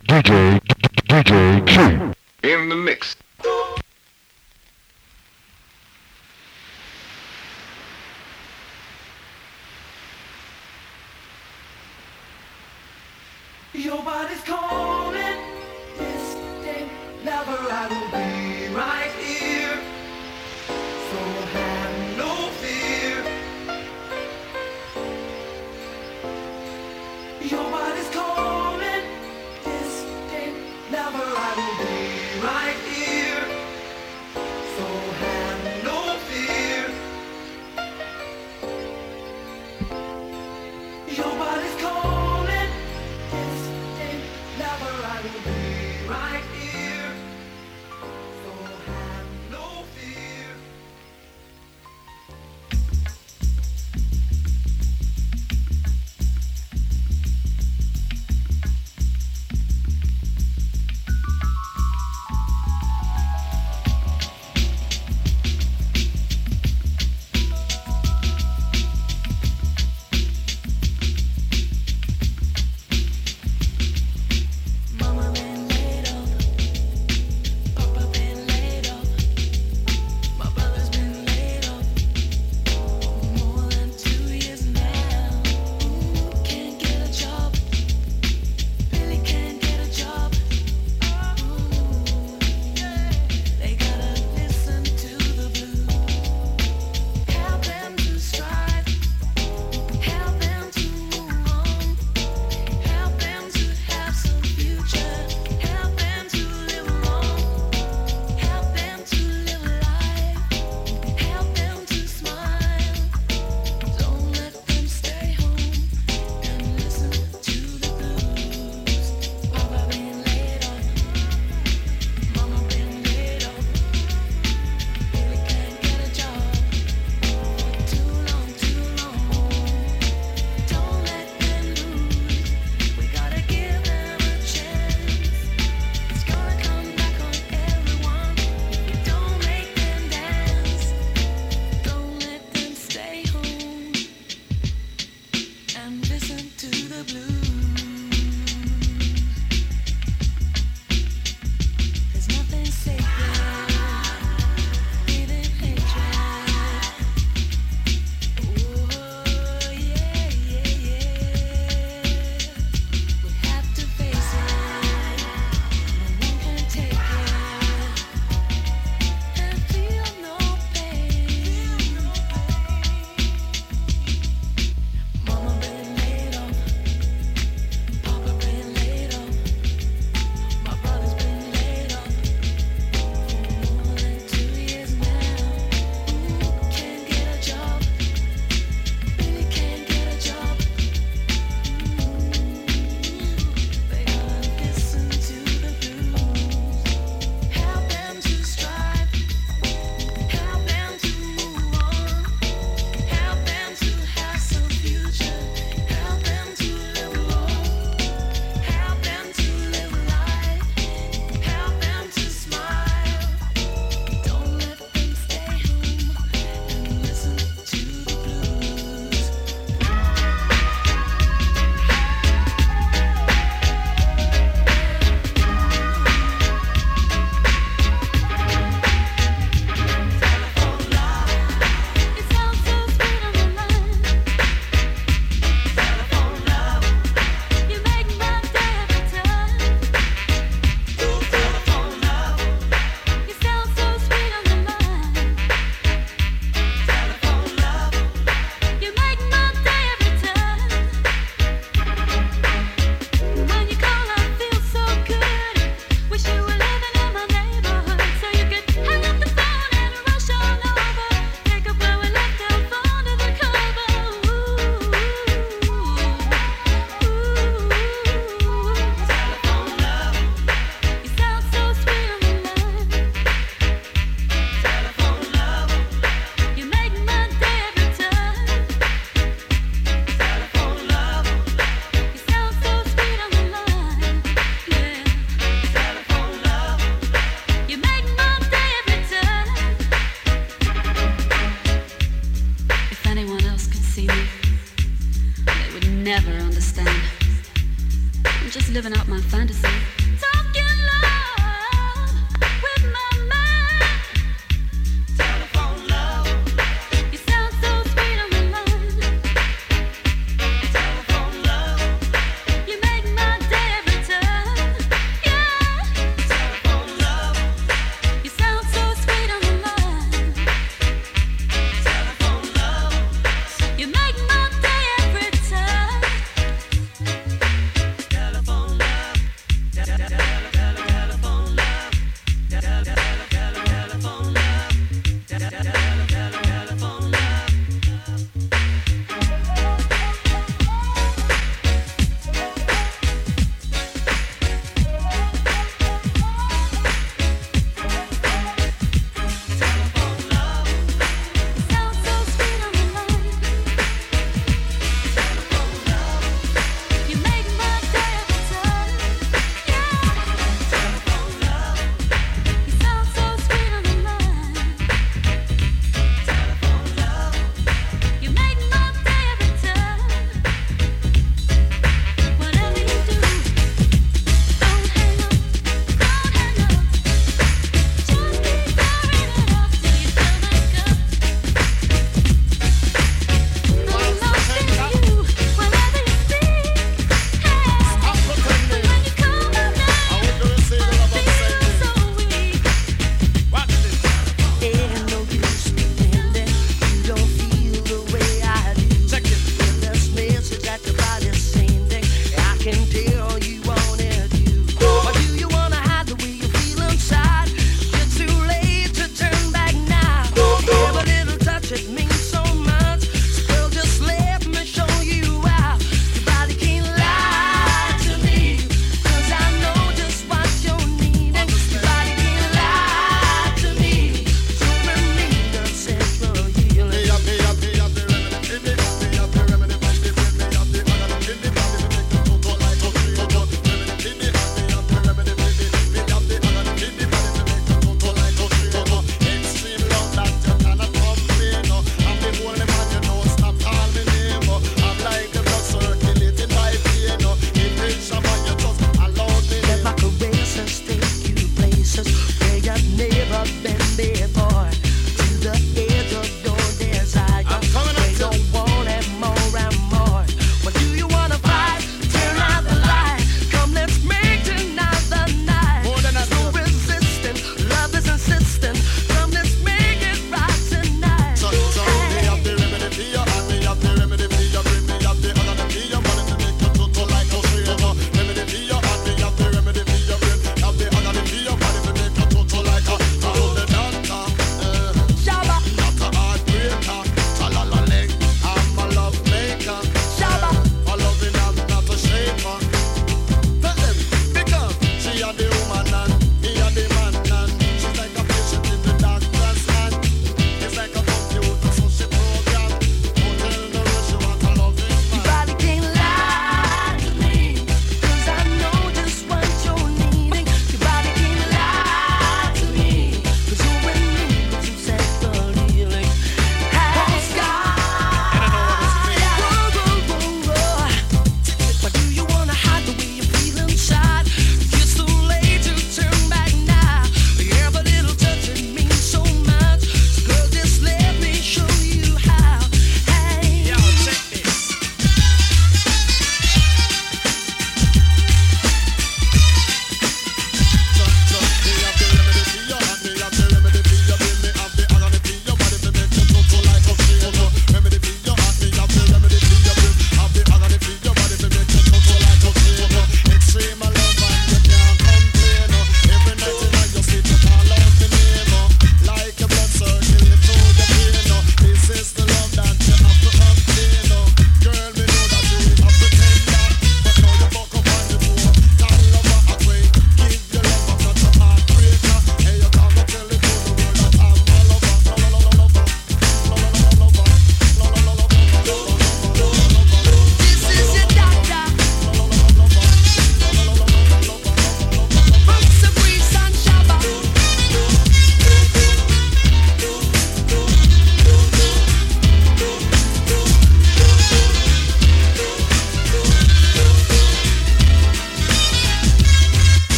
DJ Q in the mix. Your body's calling, distant lover, I will be right here. So have no fear. Your body's calling, distant lover, I will be right here. So have no fear. Your body's calling, distant lover, I will be right here. So have no fear. Mama been laid off, Papa been laid off, my brother's been laid off more than 2 years now. Can't get a job, really can't get a job. They gotta listen to the blues, help them to strive, help them to move on. Help them to have some future. Help them to live long. Help them to live life. Help them to smile. Don't let them stay home and listen to the blues. Papa been laid off. Mama been laid off. Really can't get a job for too long, too long. Don't let them lose. We gotta give them a chance. It's gonna come back on everyone if we don't make them dance. Don't let them stay home and listen to the blues. There's nothing sacred, breathing hatred. Oh yeah, yeah, yeah. We have to face it. No one can take it and feel no pain. Mama been laid off, Papa been laid off, my brother's been laid off for more than 2 years now. Can't get a job, really can't get a job. They gotta listen to the blues, help them to strive, help them to move on, help them to have some future, help them to live long, help them to live life, help them to smile. Don't let them stay home and listen to the blues. It sounds so sweet on the line. Telephone love, you make my day every time. Telephone love, you sound so sweet on the line. Telephone love, you make my day every time. When you call, I feel so good. Wish you were living in my neighborhood so you could hang up the phone and rush on over. Pick up where we left our phone to the cover. Telephone love, you sound so sweet on the line. Telephone love, you make my day every time. Telephone love, you sound so sweet on the line. Yeah. Telephone love, you make my day every time. If anyone else could see me, they would never understand. I'm just living out my fantasy.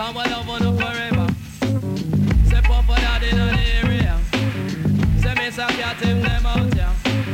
I will love on you forever. Say Papa Daddy in the area. Say Miss a cat him them out, yeah.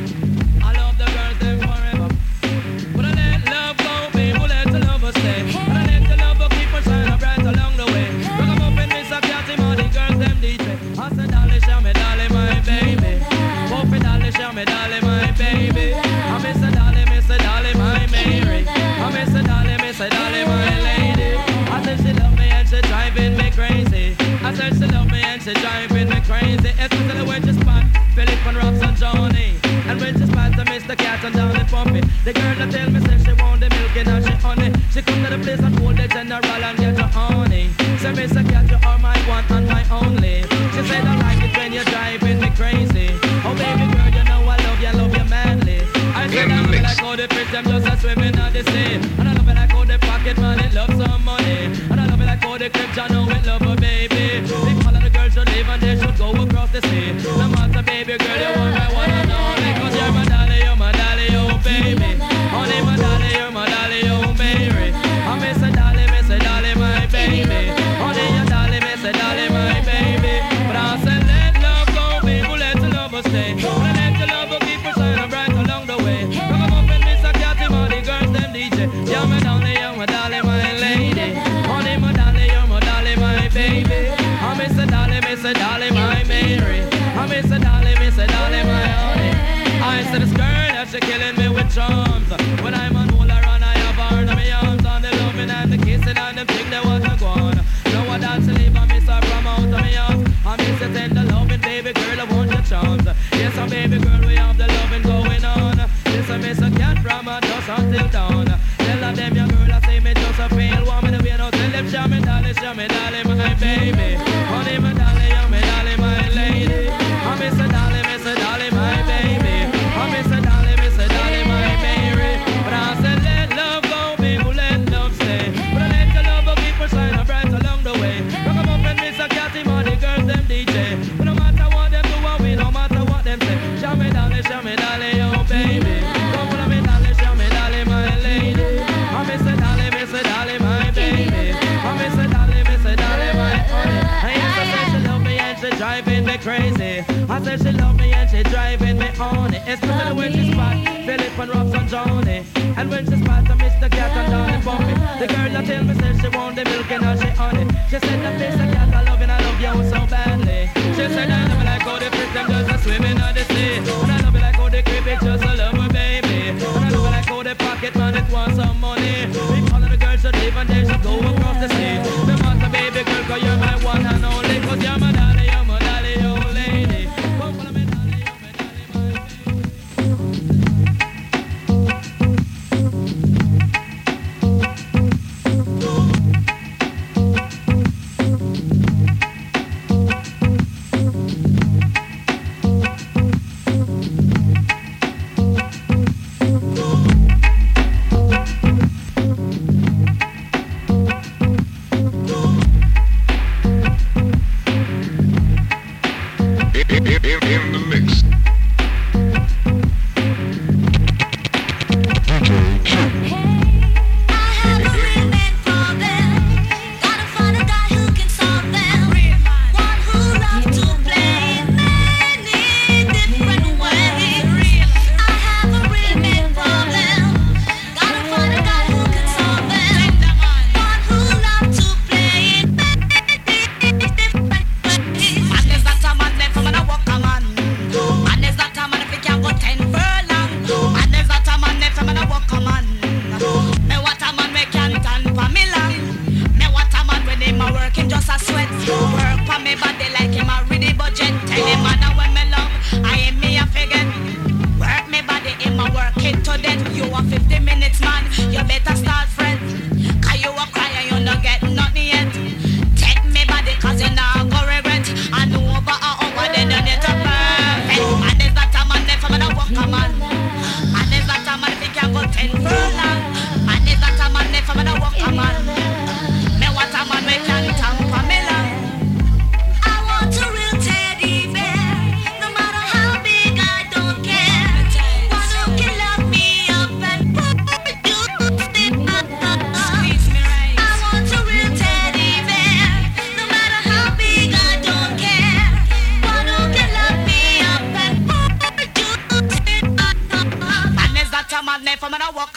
I love the girls them forever. But I let love go, people let the love stay. And I let the love keep on shining bright along the way. Rock 'em up and Miss a cat him all the girls them DJ. I said Dolly, show me Dolly, my baby. Puppy Dolly, show me Dolly, my baby. I miss a Dolly, my Mary. I miss a Dolly, my lady. I said she love me and she driving me crazy. I said she love me and she driving me crazy. Especially when she spot Philip and Rox and Johnny. And when she spot Mr. Cat and Dolly Pumpy. The girl that tell me say she want the milk and she honey. She come to the place and hold the general and get her honey. Say Mr. Cat, you are my one and my only. She said I like it when you're driving me crazy. Oh baby girl, you know I love you manly. I said I love it like how the fish them just a swimming on the sea. And I love it like how the pocket money love some money. And I love it like how the crib John know it love a baby. If all of the girls should live and they should go across the sea. No matter baby girl, you want my one and only. Cause you're my dolly, oh baby. Honey, my dolly, oh Mary. I miss a dolly, my baby. Honey, your dolly, miss a dolly, my baby. But I said let love go, people, let the love stay. But I let the love keep us shining bright along the way. Come up and miss a cat, all the girls, them DJ. You're my dolly, my lady. Honey, my dolly, my baby. I miss a dolly, my Mary. I miss a dolly, my honey. I said this girl that she killing me with charms. When I'm on hold her and I have her in my arms. On the loving and the kissing and the thing they want to go on. Know what dance to leave, I miss her from out of my arms. I miss it in the loving, baby girl, I want your charms. Yes, a baby girl, we have the loving going on. Yes, I miss a cat from a dusk until dawn. Tell her them your girl, I say me just a pale woman. The way no tell them, show me dolly, my baby. Honey, my dolly, my lady. I miss a dolly, my baby. I miss a dolly, my Mary. But I said let love go, people, let love stay. But I let the love keep on shining bright along the way. Rock 'em up and miss a cat, him all the girls, them DJ. But no matter what them do, and we no matter what them say. Show me dolly, oh baby. Come follow me dolly, my lady. I miss a dolly, my baby. I miss a dolly, my honey. And yes, I said she love me and she driving me crazy. I said she love me and she driving me on it. Especially when she spot Philip and Rox and Johnny. And when she spot Mr. Cat and Dolly Pumpy. The girl that tell me said she want the milk and she honey. She said that Mr. Cat I love you so badly. She said I love it like how the fish them just a swimming on the sea. And I love it like how the creepy just a love her baby. And I love it like how the pocket man it wants some money. If all of the girls should live and they should go across the sea. No matter baby girl, cause you're my one and only. Cause you're my dolly, oh lady. Come follow me dolly, my baby.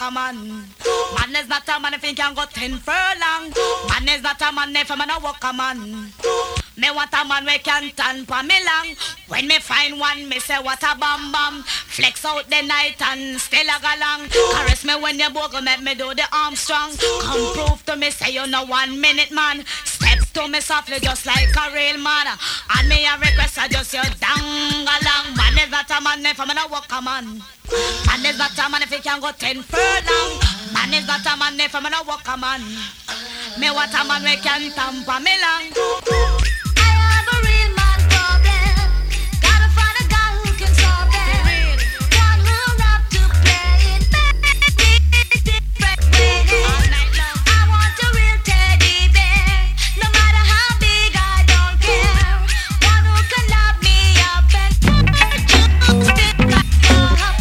a man. Man is not a man if he can go 10 furlong. Man is not a man if a man a walk a man. Me want a man we can stand for me long. When me find one, me say what a bam bam. Flex out the night and still a go long. Caress me when you bogle, make me do the Armstrong. Come prove to me, say you know 1 minute man. Steps to me softly just like a real man. And me a request I just you dang along. Man is not a man if I'm gonna walk a man. Man is not a man if he can go 10 furlong. Man is not a man if I'm gonna walk a man. Me want a man we can tamper me long. I have a real man problem. Gotta find a guy who can solve it. One who'll love to play it different ways. I want a real teddy bear. No matter how big, I don't care. One who can love me up and stick right up.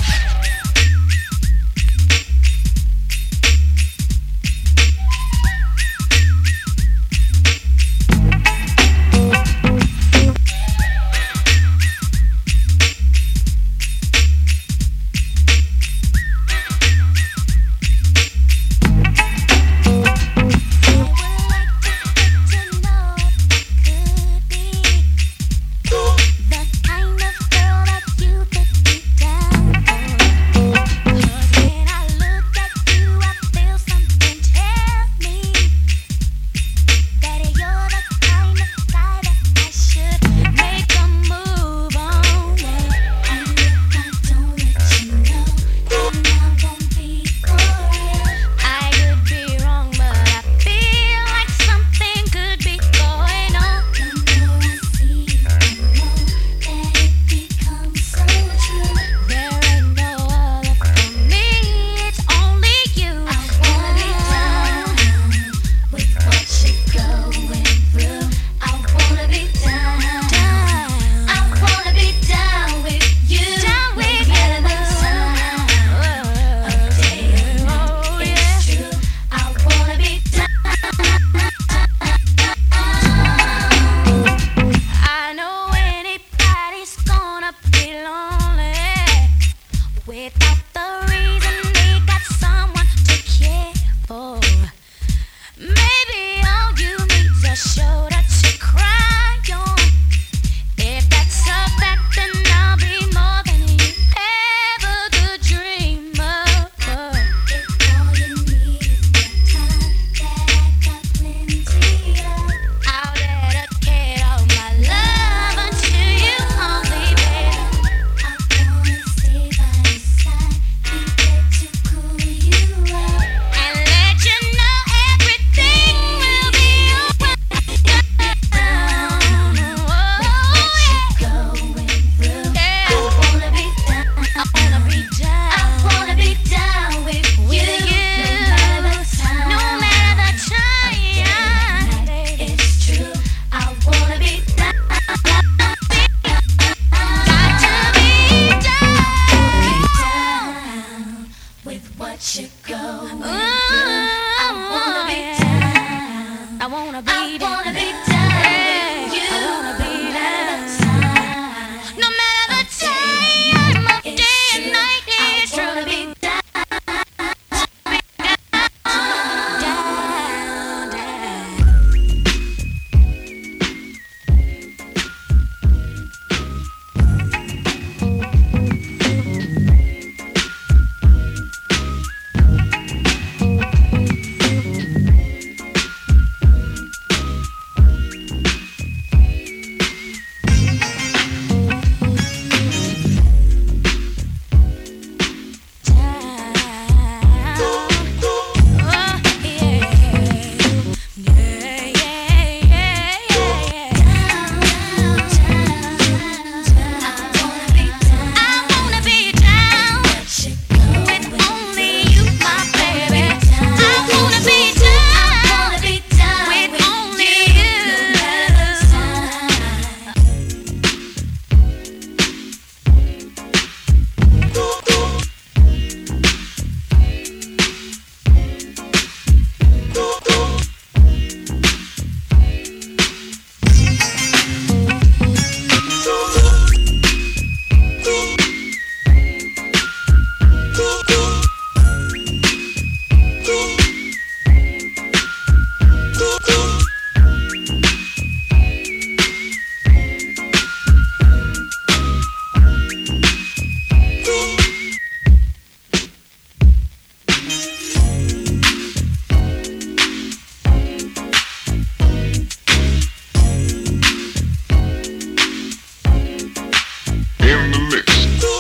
In the mix.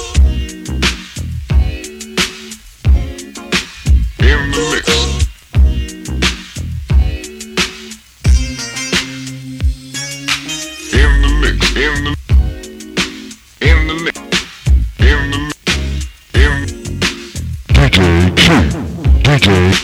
In the mix. In the mix. In the mix. In the in DJ Q. DJ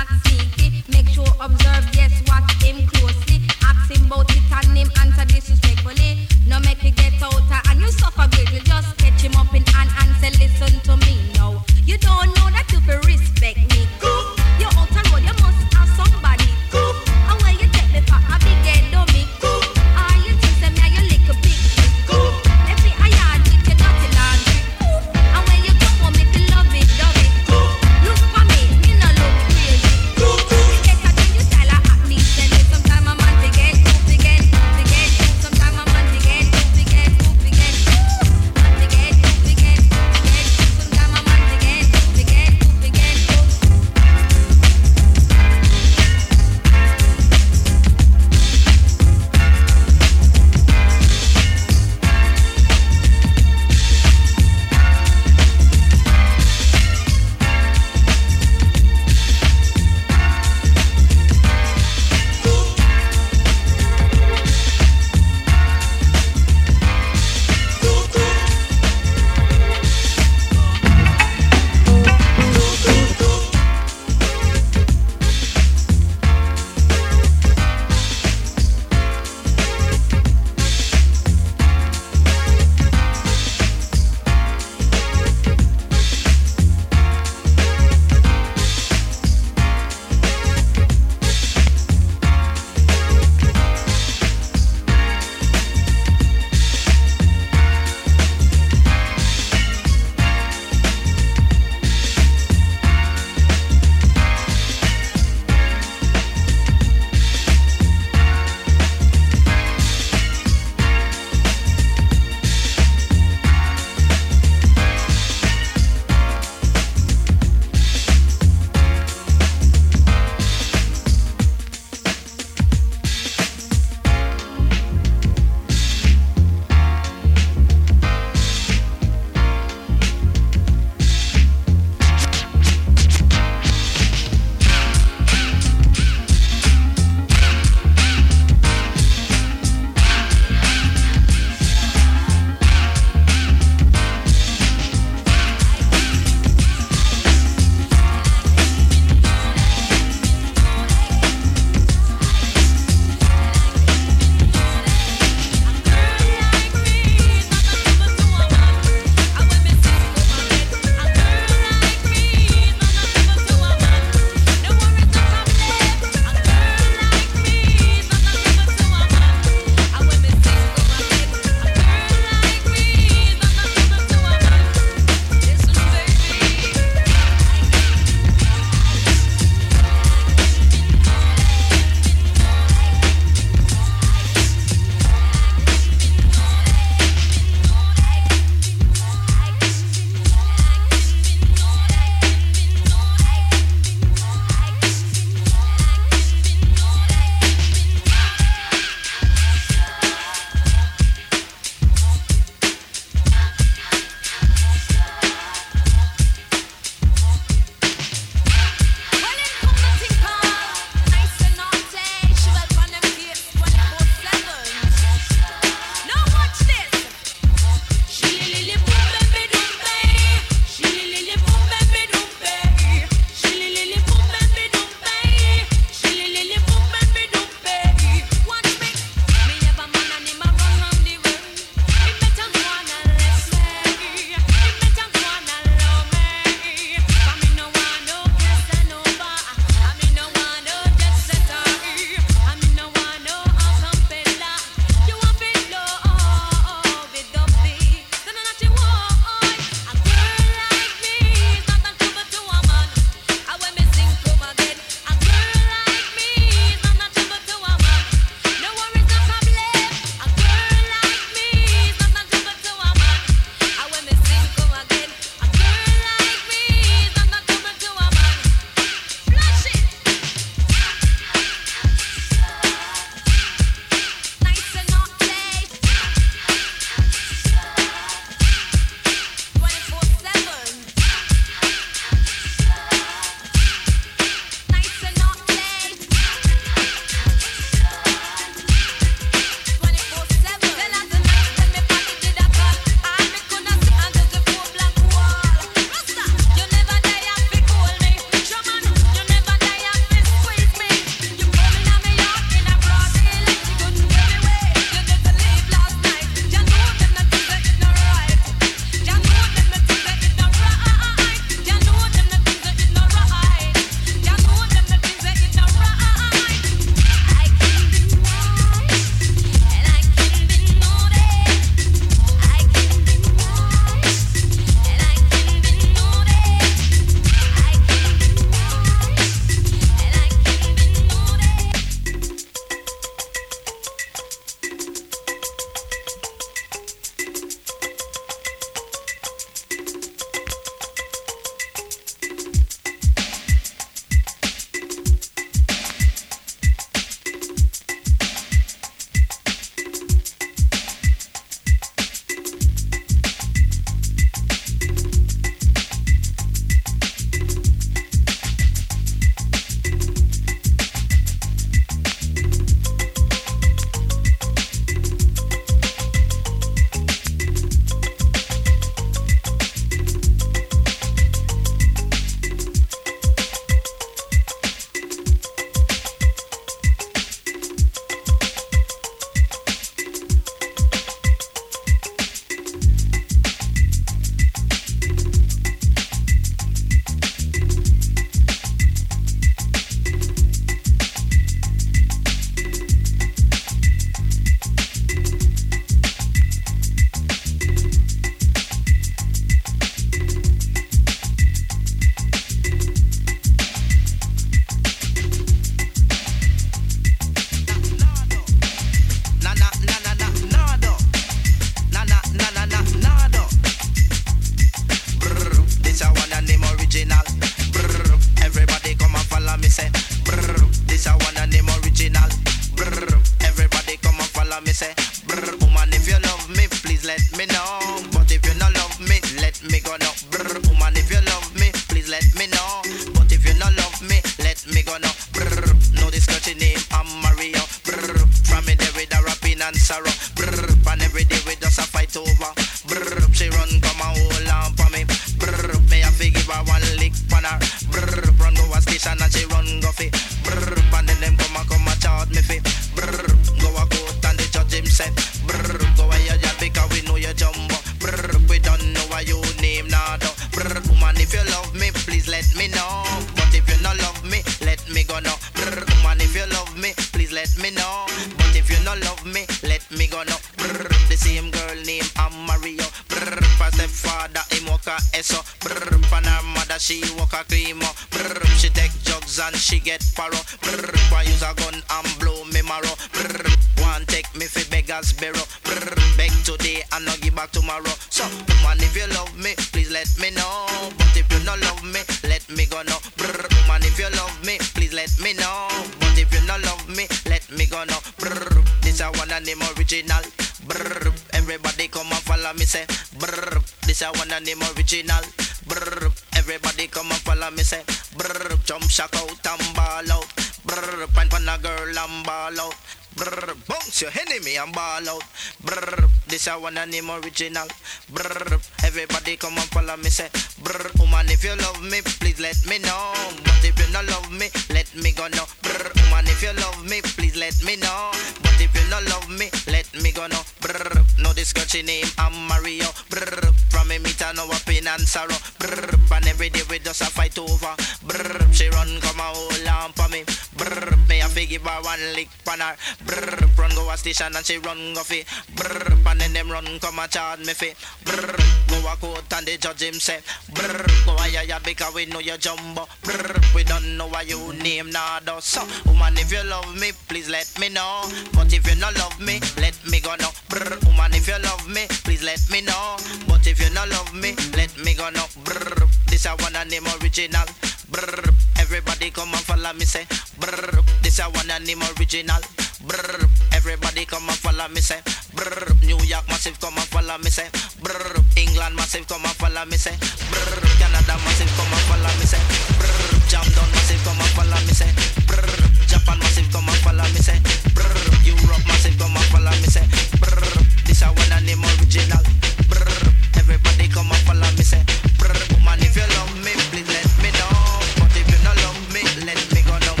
no love me, let me go now. Brr, woman, if you love me, please let me know. But if you no love me, let me go now. Brr, the same girl named Mario. Brr, for stepfather, him walk a eso. Brr, for her mother, she walk a cremo. Brr, she take drugs and she get paro. Brr, for use a gun and blow me marrow. Brr, one take me fi beggars bureau. Brr, beg today and no give back tomorrow. So, woman, if you love me, please let me know. But if you no love me, let me go now. Brr, woman, if you love me, please let me know. But if you no love me, let me go now. Brr, this a one and name original. Brr, everybody come and follow me say. Brr, this a one and name original. Brr, everybody come and follow me say. Brr, jump shock out and ball out. Brr, pint on a girl and ball out. Brr, bounce your enemy and ball out. Brr, this a one and name original. Brr, everybody come and follow me say. Brr, woman, if you love me, please let me know. But if you not love me, let me go now. Brr, woman, if you love me, please let me know. But if you not love me, let me go now. Brr, no discussion name, I'm Mario. Brr, from me meet her no pain and sorrow. Brr, and every day we just a fight over. Brr, she run come a hold on for me. Brr, me a fi give her one lick pan her. Brr, run go a station and she run go fi. Brr, and then them run come a charge me fi. Brr, go a court and the judge him say. Brr, go a ya because we know you jumbo. Brr, we don't know why you name nada. So, woman, if you love me, please let me know. But if you not love me, let me go now. Brr, woman, if you love me, please let me know. But if you not love me, let me go now. Brr, this a one and name original. Brr, everybody come and follow me say. Brr, this a one and name original. Brr, everybody come and follow me say. Brr, New York massive come and follow me say. Brr, England massive come and follow me say. Brr, Canada massive come and follow me say. Brr, Jam down massive come and follow me say. Brr, Japan massive come and follow me say. Brr, Europe massive come and follow me say. Brr, this a one and name original. Brr, everybody come and follow me say. Brr, woman, if you love me, please let me know. But if you not love me, let me go now.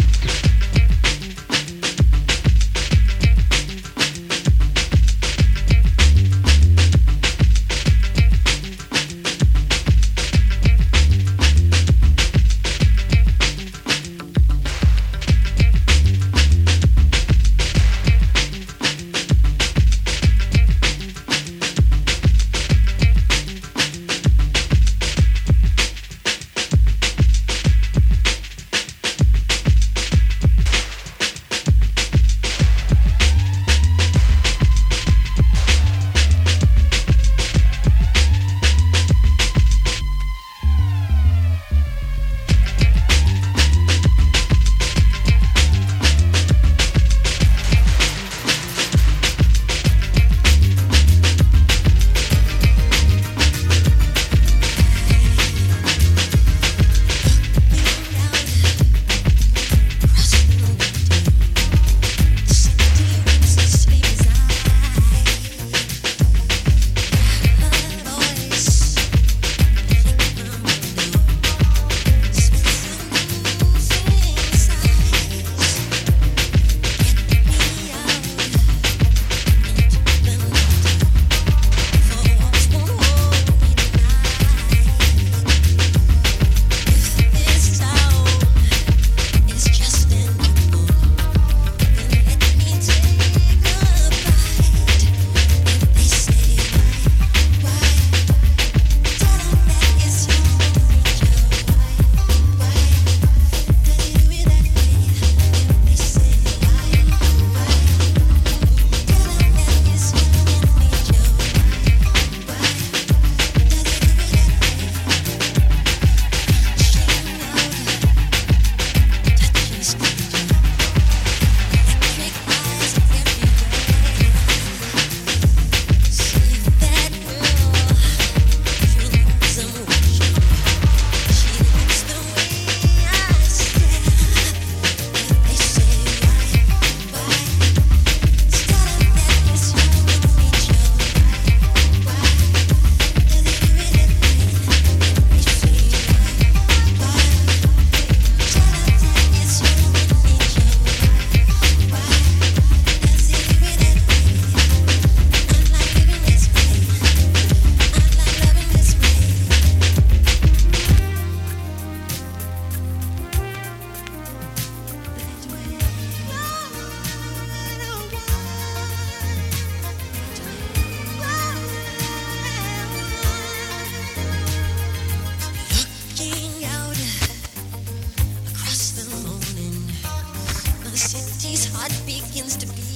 begins to be.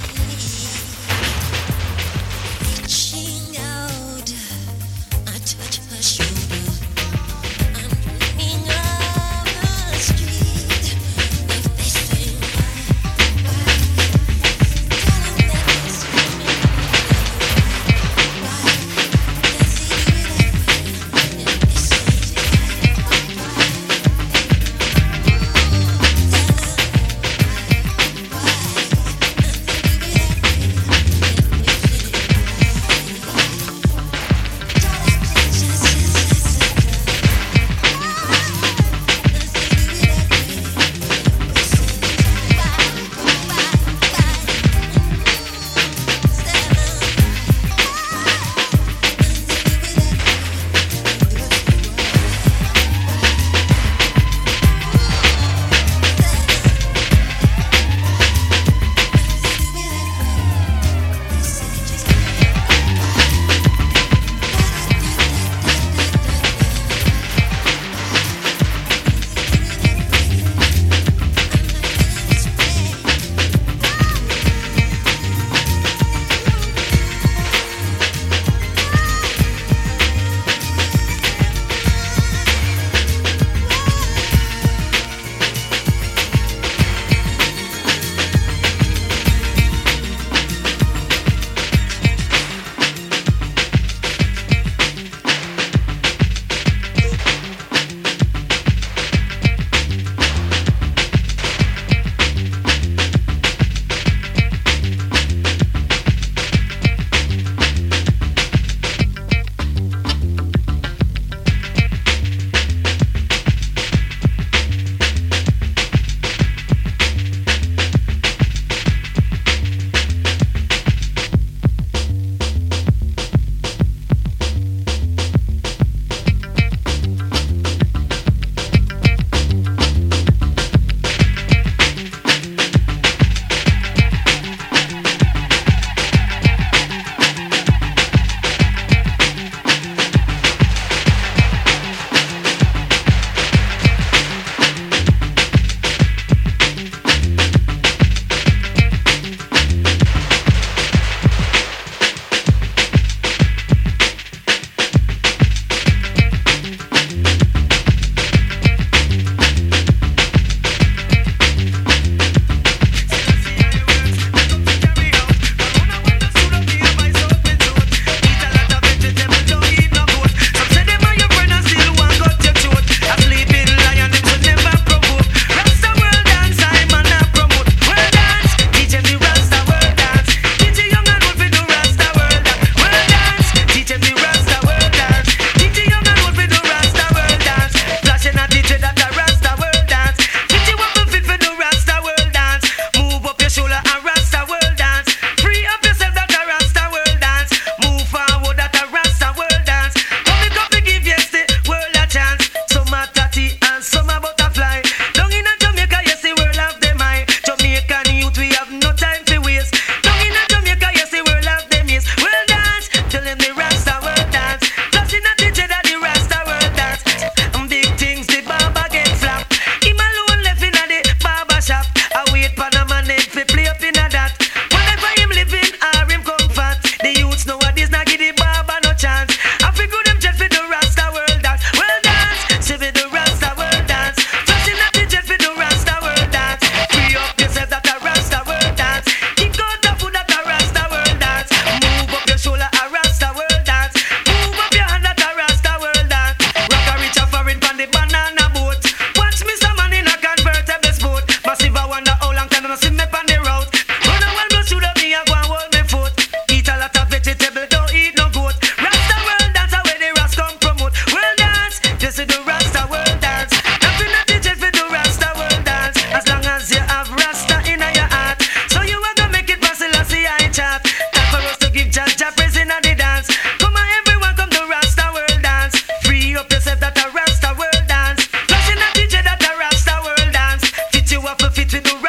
Reaching out, I touch her shoulder. I'm dreaming of the street. If they say why, tell them that it's swimming. Why, does he do it that way? If they say fit with the